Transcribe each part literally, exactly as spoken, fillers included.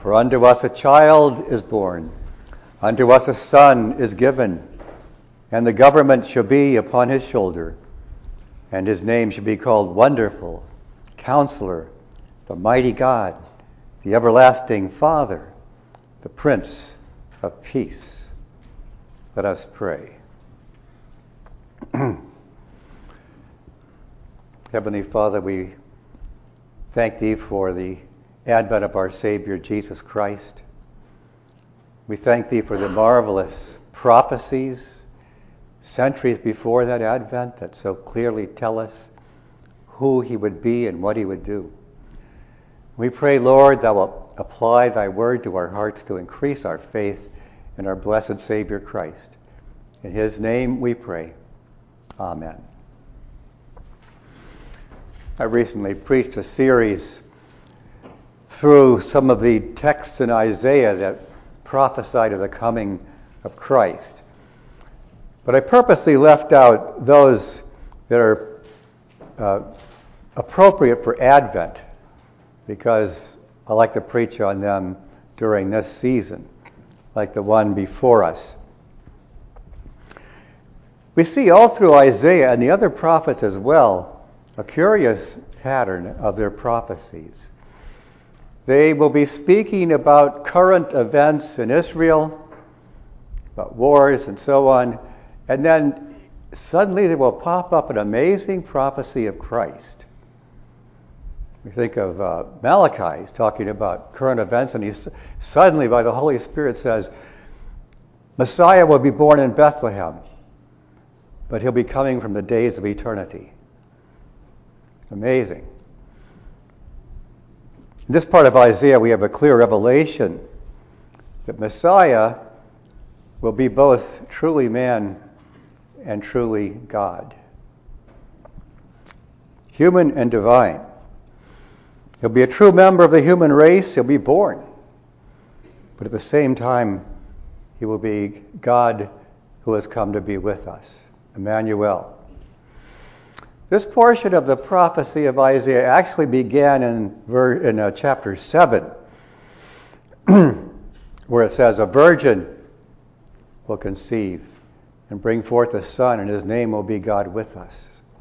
For unto us a child is born, unto us a son is given, and the government shall be upon his shoulder, and his name shall be called Wonderful, Counselor, the Mighty God, the Everlasting Father, the Prince of Peace. Let us pray. Heavenly Father, we thank Thee for the advent of our Savior, Jesus Christ. We thank Thee for the marvelous prophecies centuries before that advent that so clearly tell us who He would be and what He would do. We pray, Lord, Thou wilt apply Thy word to our hearts to increase our faith in our blessed Savior Christ. In His name we pray. Amen. I recently preached a series through some of the texts in Isaiah that prophesied of the coming of Christ. But I purposely left out those that are uh, appropriate for Advent, because I like to preach on them during this season, like the one before us. We see all through Isaiah and the other prophets as well a curious pattern of their prophecies. They will be speaking about current events in Israel, about wars and so on, and then suddenly there will pop up an amazing prophecy of Christ. We think of uh, Malachi, he's talking about current events, and he suddenly, by the Holy Spirit, says, Messiah will be born in Bethlehem, but he'll be coming from the days of eternity. Amazing. In this part of Isaiah, we have a clear revelation that Messiah will be both truly man and truly God. Human and divine. He'll be a true member of the human race. He'll be born. But at the same time, he will be God who has come to be with us. Emmanuel. This portion of the prophecy of Isaiah actually began in, ver- in uh, chapter seven, where it says, a virgin will conceive and bring forth a son, and his name will be God with us.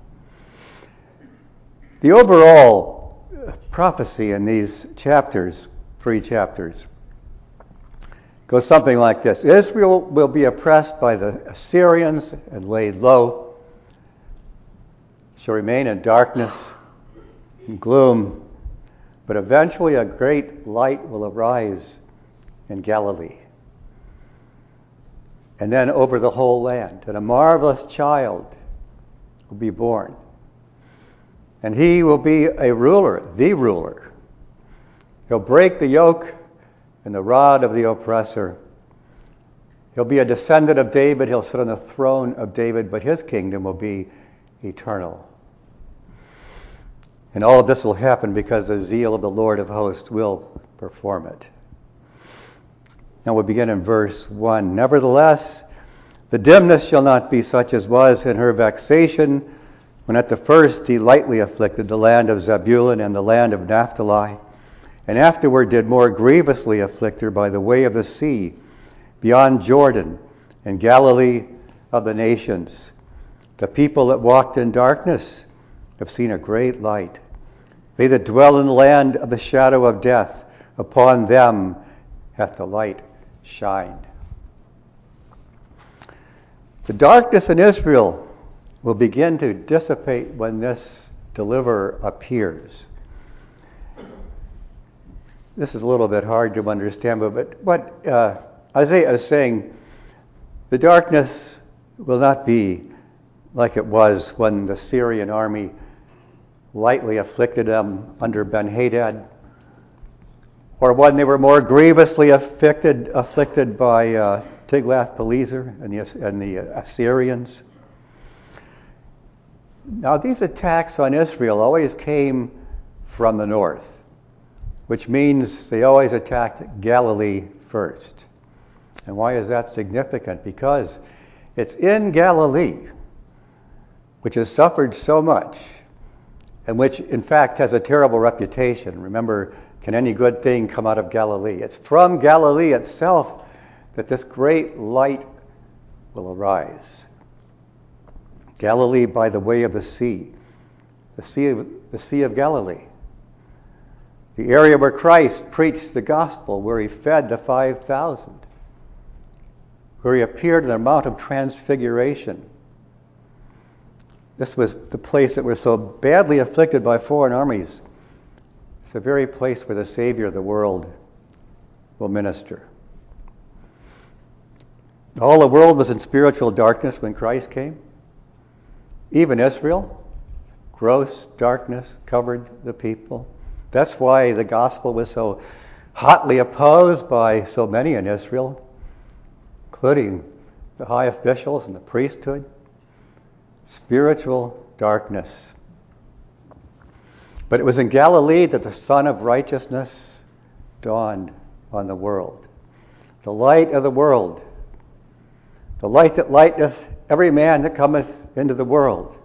The overall prophecy in these chapters, three chapters, goes something like this. Israel will be oppressed by the Assyrians and laid low, shall remain in darkness and gloom, but eventually a great light will arise in Galilee. And then over the whole land, and a marvelous child will be born. And he will be a ruler, the ruler. He'll break the yoke and the rod of the oppressor. He'll be a descendant of David. He'll sit on the throne of David, but his kingdom will be eternal. And all of this will happen because the zeal of the Lord of hosts will perform it. Now we begin in verse one. Nevertheless, the dimness shall not be such as was in her vexation, when at the first he lightly afflicted the land of Zebulun and the land of Naphtali, and afterward did more grievously afflict her by the way of the sea, beyond Jordan, and Galilee of the nations. The people that walked in darkness have seen a great light. They that dwell in the land of the shadow of death, upon them hath the light shined. The darkness in Israel will begin to dissipate when this deliverer appears. This is a little bit hard to understand, but what uh, Isaiah is saying, the darkness will not be like it was when the Syrian army lightly afflicted them under Ben-Hadad, or when they were more grievously afflicted afflicted by uh, Tiglath-Pileser and the, and the Assyrians. Now, these attacks on Israel always came from the north, which means they always attacked Galilee first. And why is that significant? Because it's in Galilee, which has suffered so much, and which, in fact, has a terrible reputation. Remember, Can any good thing come out of Galilee? It's from Galilee itself that this great light will arise. Galilee by the way of the sea, the sea of, the sea of Galilee. The area where Christ preached the gospel, where he fed the five thousand, where he appeared in the Mount of Transfiguration. This was the place that was so badly afflicted by foreign armies. It's the very place where the Savior of the world will minister. All the world was in spiritual darkness when Christ came. Even Israel, gross darkness covered the people. That's why the gospel was so hotly opposed by so many in Israel, including the high officials and the priesthood. Spiritual darkness. But it was in Galilee that the Son of Righteousness dawned on the world. The light of the world. The light that lighteth every man that cometh into the world.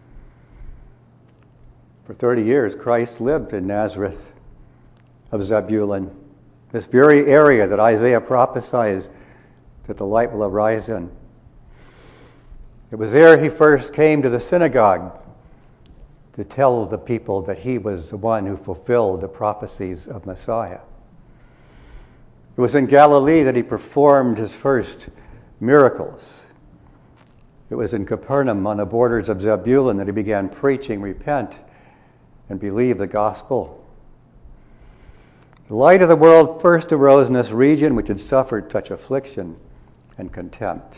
For thirty years, Christ lived in Nazareth of Zebulun, this very area that Isaiah prophesies that the light will arise in. It was there he first came to the synagogue to tell the people that he was the one who fulfilled the prophecies of Messiah. It was in Galilee that he performed his first miracles. It was in Capernaum on the borders of Zebulun that he began preaching, repent, and believe the gospel. The light of the world first arose in this region which had suffered such affliction and contempt.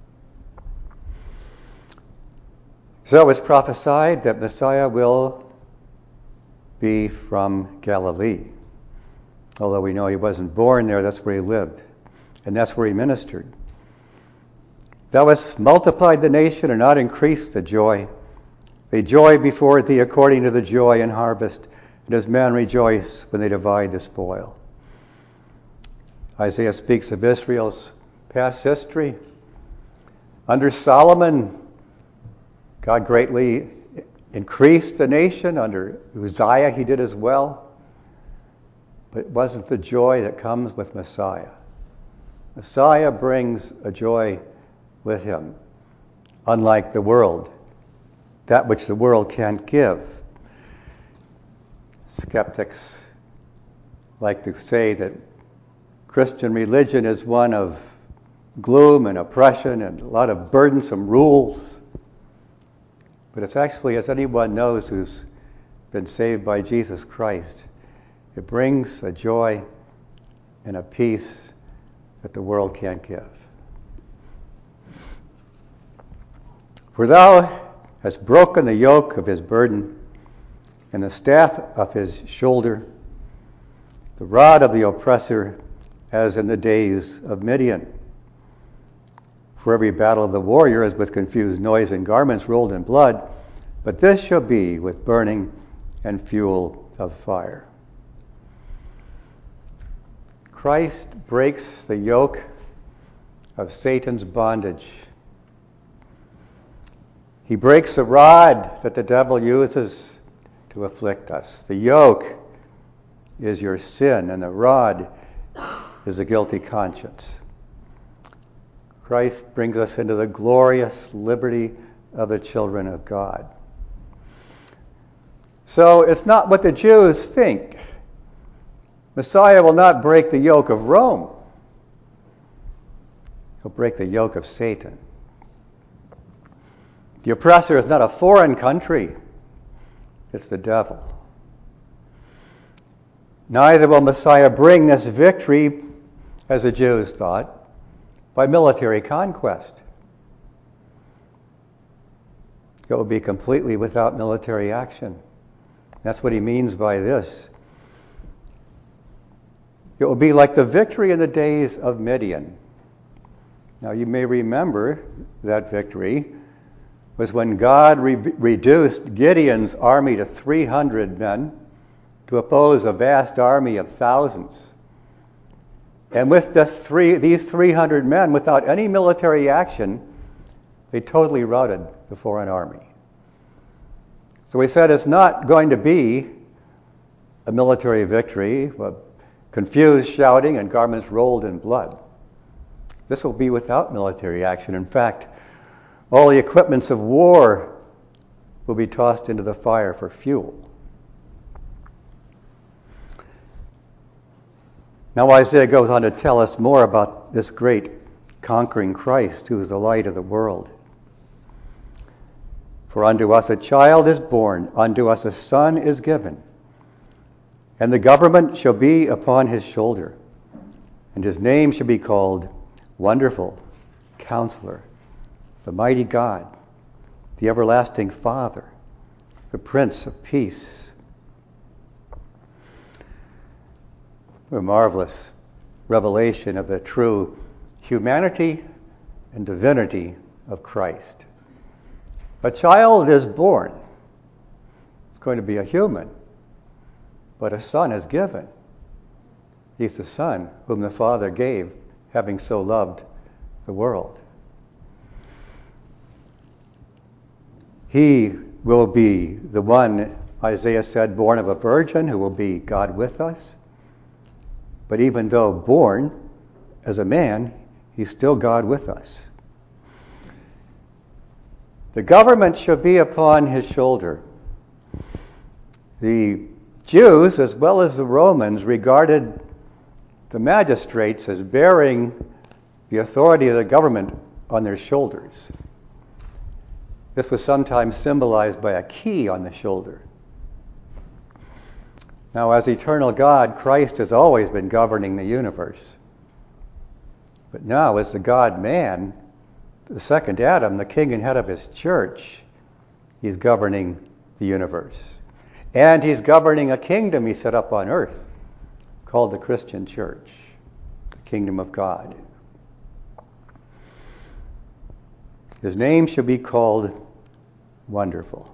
So it's prophesied that Messiah will be from Galilee. Although we know he wasn't born there, that's where he lived. And that's where he ministered. Thou hast multiplied the nation and not increased the joy. They joy before thee according to the joy in harvest, and as men rejoice when they divide the spoil. Isaiah speaks of Israel's past history. Under Solomon, God greatly increased the nation. Under Uzziah, he did as well. But it wasn't the joy that comes with Messiah. Messiah brings a joy with him, unlike the world, that which the world can't give. Skeptics like to say that Christian religion is one of gloom and oppression and a lot of burdensome rules. But it's actually, as anyone knows who's been saved by Jesus Christ, it brings a joy and a peace that the world can't give. For thou hast broken the yoke of his burden and the staff of his shoulder, the rod of the oppressor, as in the days of Midian. For every battle of the warrior is with confused noise and garments rolled in blood, but this shall be with burning and fuel of fire. Christ breaks the yoke of Satan's bondage. He breaks the rod that the devil uses to afflict us. The yoke is your sin, and the rod is a guilty conscience. Christ brings us into the glorious liberty of the children of God. So it's not what the Jews think. Messiah will not break the yoke of Rome. He'll break the yoke of Satan. The oppressor is not a foreign country. It's the devil. Neither will Messiah bring this victory, as the Jews thought, by military conquest. It will be completely without military action. That's what he means by this. It will be like the victory in the days of Midian. Now you may remember that victory was when God re- reduced Gideon's army to three hundred men to oppose a vast army of thousands. And with this three, these three hundred men, without any military action, they totally routed the foreign army. So we said it's not going to be a military victory, a confused shouting, and garments rolled in blood. This will be without military action. In fact, all the equipments of war will be tossed into the fire for fuel. Now Isaiah goes on to tell us more about this great conquering Christ, who is the light of the world. For unto us a child is born, unto us a son is given, and the government shall be upon his shoulder, and his name shall be called Wonderful, Counselor, the Mighty God, the Everlasting Father, the Prince of Peace. A marvelous revelation of the true humanity and divinity of Christ. A child is born. It's going to be a human, but a son is given. He's the Son whom the Father gave, having so loved the world. He will be the one, Isaiah said, born of a virgin, who will be God with us. But even though born as a man, he's still God with us. The government shall be upon his shoulder. The Jews, as well as the Romans, regarded the magistrates as bearing the authority of the government on their shoulders. This was sometimes symbolized by a key on the shoulder. Now, as eternal God, Christ has always been governing the universe. But now, as the God-man, the second Adam, the king and head of his church, he's governing the universe. And he's governing a kingdom he set up on earth called the Christian church, the kingdom of God. His name shall be called Wonderful.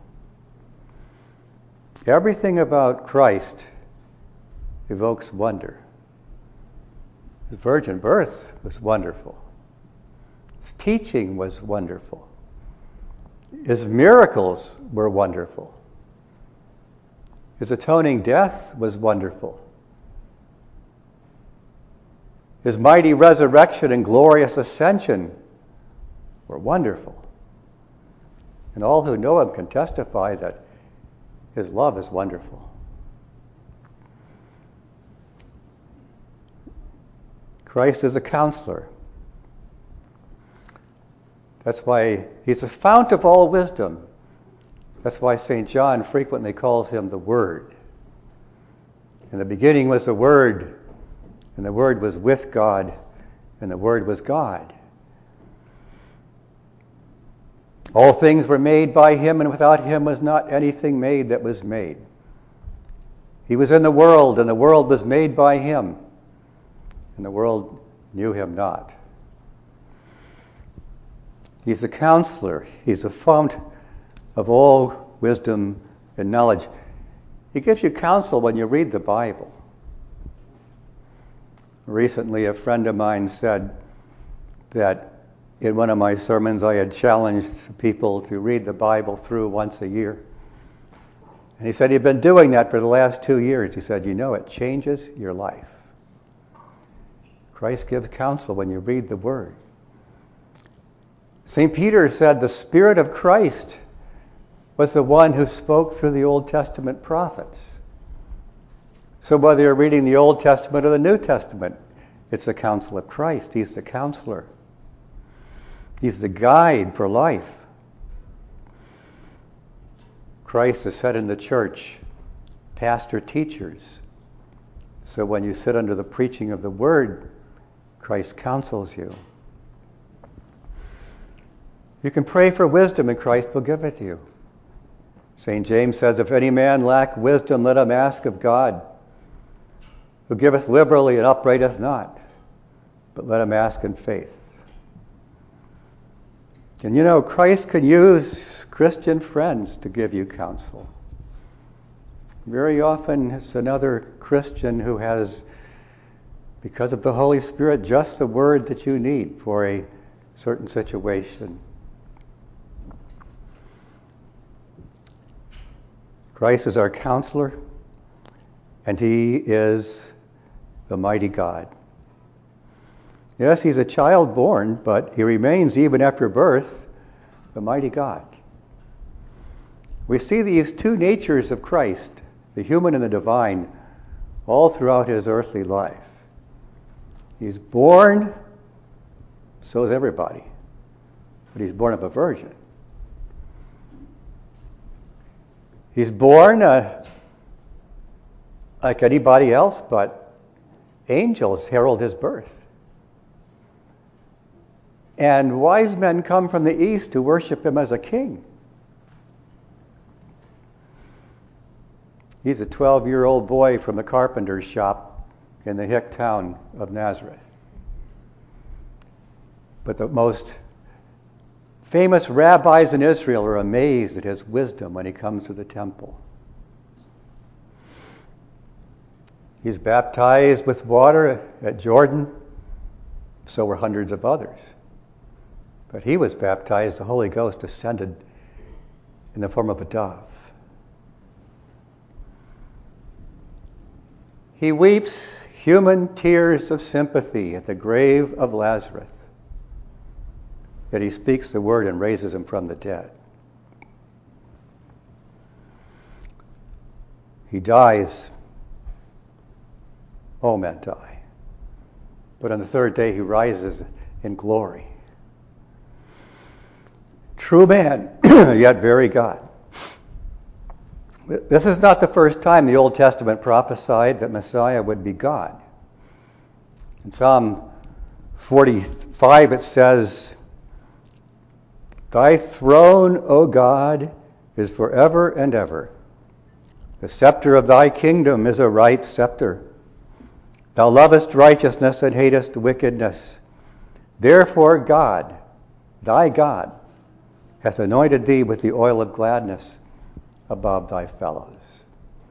Everything about Christ evokes wonder. His virgin birth was wonderful. His teaching was wonderful. His miracles were wonderful. His atoning death was wonderful. His mighty resurrection and glorious ascension were wonderful. And all who know him can testify that his love is wonderful. Christ is a counselor. That's why he's a fount of all wisdom. That's why Saint John frequently calls him the Word. In the beginning was the Word, and the Word was with God, and the Word was God. All things were made by him, and without him was not anything made that was made. He was in the world, and the world was made by him, and the world knew him not. He's a counselor. He's a fount of all wisdom and knowledge. He gives you counsel when you read the Bible. Recently, a friend of mine said that in one of my sermons, I had challenged people to read the Bible through once a year. And he said he'd been doing that for the last two years. He said, you know, it changes your life. Christ gives counsel when you read the Word. Saint Peter said the Spirit of Christ was the one who spoke through the Old Testament prophets. So whether you're reading the Old Testament or the New Testament, it's the counsel of Christ. He's the counselor. He's the guide for life. Christ has said in the church, pastor teachers. So when you sit under the preaching of the Word, Christ counsels you. You can pray for wisdom and Christ will give it to you. Saint James says, if any man lack wisdom, let him ask of God, who giveth liberally and upbraideth not, but let him ask in faith. And you know, Christ can use Christian friends to give you counsel. Very often it's another Christian who has, because of the Holy Spirit, just the word that you need for a certain situation. Christ is our counselor, and he is the mighty God. Yes, he's a child born, but he remains, even after birth, the mighty God. We see these two natures of Christ, the human and the divine, all throughout his earthly life. He's born, so is everybody, but he's born of a virgin. He's born uh, like anybody else, but angels herald his birth. And wise men come from the east to worship him as a king. He's a twelve-year-old boy from the carpenter's shop in the hick town of Nazareth. But the most famous rabbis in Israel are amazed at his wisdom when he comes to the temple. He's baptized with water at Jordan, so were hundreds of others. But he was baptized, the Holy Ghost descended in the form of a dove. He weeps human tears of sympathy at the grave of Lazarus. Yet he speaks the word and raises him from the dead. He dies. All men die. But on the third day he rises in glory. True man, yet very God. This is not the first time the Old Testament prophesied that Messiah would be God. In Psalm forty-five it says, "Thy throne, O God, is forever and ever. The scepter of thy kingdom is a right scepter. Thou lovest righteousness and hatest wickedness. Therefore God, thy God, hath anointed thee with the oil of gladness above thy fellows."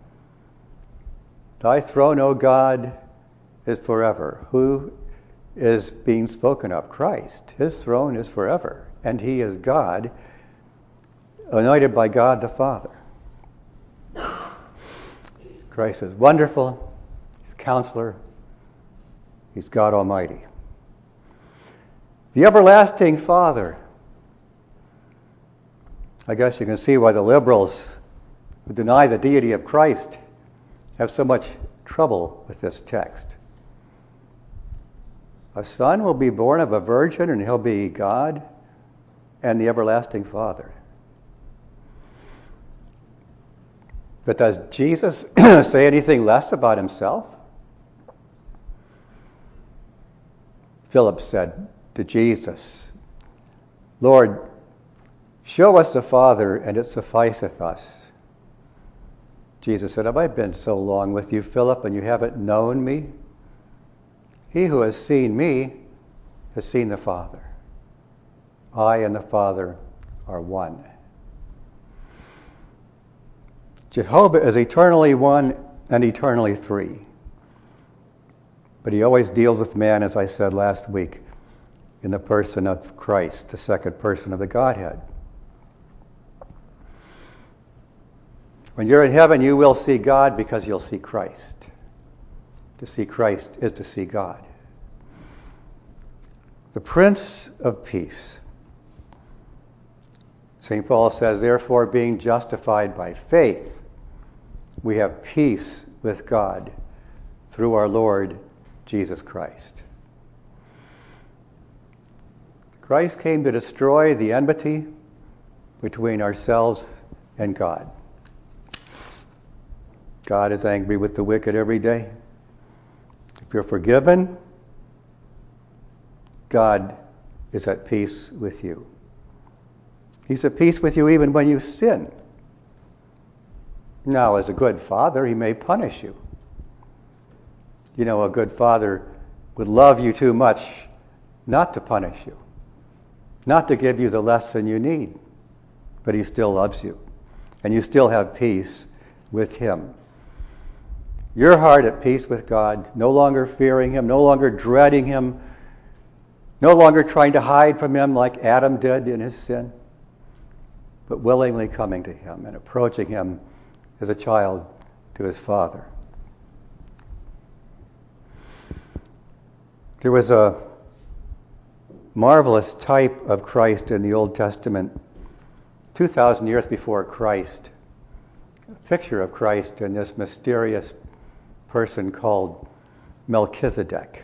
Thy throne, O God, is forever. Who is being spoken of? Christ. His throne is forever, and he is God, anointed by God the Father. Christ is wonderful. He's Counselor. He's God Almighty. The everlasting Father. I guess you can see why the liberals who deny the deity of Christ have so much trouble with this text. A son will be born of a virgin, and he'll be God and the everlasting Father. But does Jesus say anything less about himself? Philip said to Jesus, "Lord, show us the Father, and it sufficeth us." Jesus said, "Have I been so long with you, Philip, and you haven't known me? He who has seen me has seen the Father. I and the Father are one." Jehovah is eternally one and eternally three. But he always deals with man, as I said last week, in the person of Christ, the second person of the Godhead. When you're in heaven, you will see God because you'll see Christ. To see Christ is to see God. The Prince of Peace. Saint Paul says, "Therefore, being justified by faith, we have peace with God through our Lord Jesus Christ." Christ came to destroy the enmity between ourselves and God. God is angry with the wicked every day. If you're forgiven, God is at peace with you. He's at peace with you even when you sin. Now, as a good father, he may punish you. You know, a good father would love you too much not to punish you, not to give you the lesson you need, but he still loves you, and you still have peace with him. Your heart at peace with God, no longer fearing him, no longer dreading him, no longer trying to hide from him like Adam did in his sin, but willingly coming to him and approaching him as a child to his Father. There was a marvelous type of Christ in the Old Testament two thousand years before Christ. A picture of Christ in this mysterious person called Melchizedek.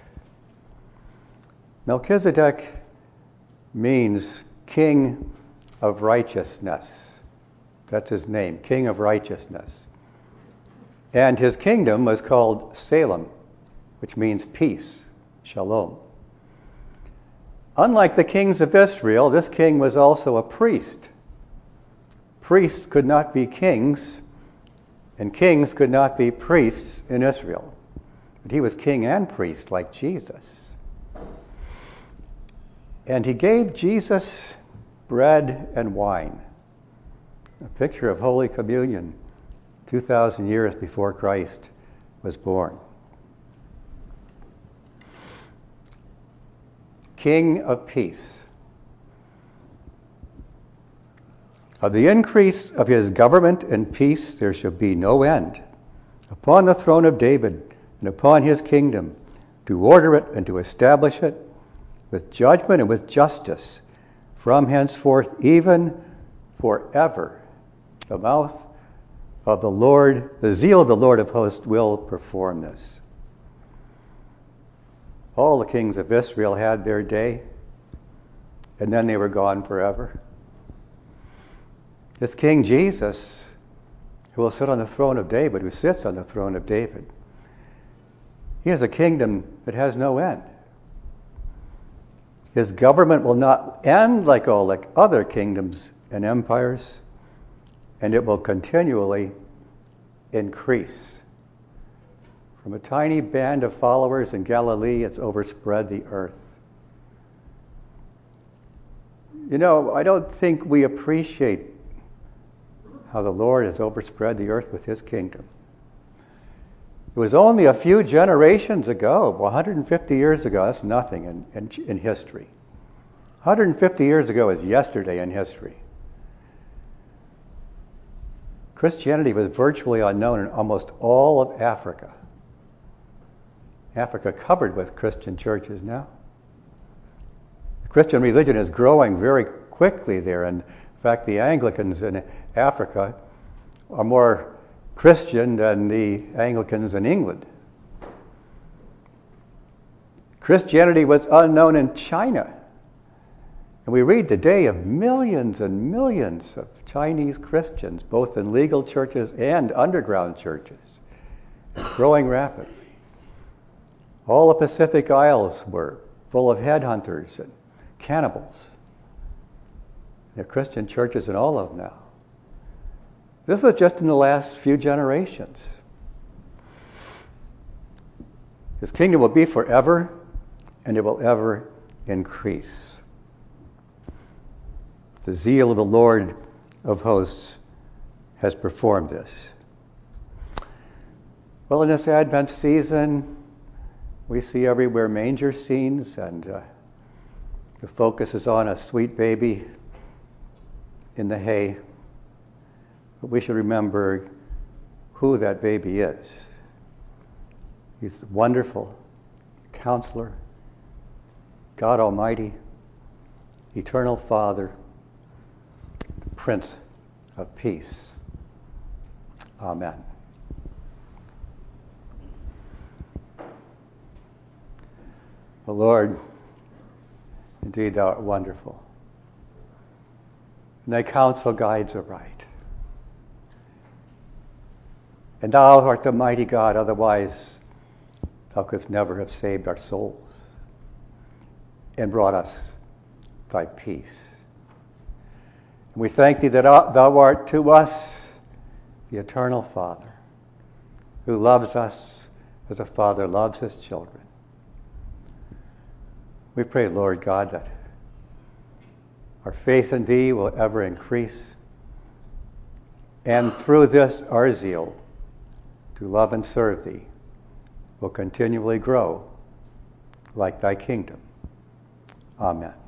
Melchizedek means king of righteousness. That's his name, king of righteousness. And his kingdom was called Salem, which means peace, shalom. Unlike the kings of Israel, this king was also a priest. Priests could not be kings, and kings could not be priests in Israel. But he was king and priest like Jesus. And he gave Jesus bread and wine, a picture of Holy Communion two thousand years before Christ was born. King of peace. Of the increase of his government and peace there shall be no end, upon the throne of David and upon his kingdom, to order it and to establish it with judgment and with justice from henceforth even forever. The mouth of the Lord, the zeal of the Lord of hosts will perform this. All the kings of Israel had their day, and then they were gone forever. This King Jesus, who will sit on the throne of David, who sits on the throne of David, he has a kingdom that has no end. His government will not end like all like other kingdoms and empires, and it will continually increase. From a tiny band of followers in Galilee, it's overspread the earth. You know, I don't think we appreciate how the Lord has overspread the earth with his kingdom. It was only a few generations ago, one hundred fifty years ago, that's nothing in, in, in history. one hundred fifty years ago is yesterday in history. Christianity was virtually unknown in almost all of Africa. Africa covered with Christian churches now. The Christian religion is growing very quickly there. And in fact, the Anglicans in Africa are more Christian than the Anglicans in England. Christianity was unknown in China. And we read today of millions and millions of Chinese Christians, both in legal churches and underground churches, growing rapidly. All the Pacific Isles were full of headhunters and cannibals. There are Christian churches in all of them now. This was just in the last few generations. His kingdom will be forever, and it will ever increase. The zeal of the Lord of hosts has performed this. Well, in this Advent season, we see everywhere manger scenes, and uh, the focus is on a sweet baby in the hay. But we should remember who that baby is. He's the wonderful Counselor, God Almighty, Eternal Father, Prince of Peace. Amen. O Lord, indeed thou art wonderful, and thy counsel guides aright. And thou art the mighty God, otherwise thou couldst never have saved our souls and brought us thy peace. And we thank thee that thou art to us the eternal Father, who loves us as a father loves his children. We pray, Lord God, that our faith in thee will ever increase, and through this our zeal to love and serve thee will continually grow like thy kingdom. Amen.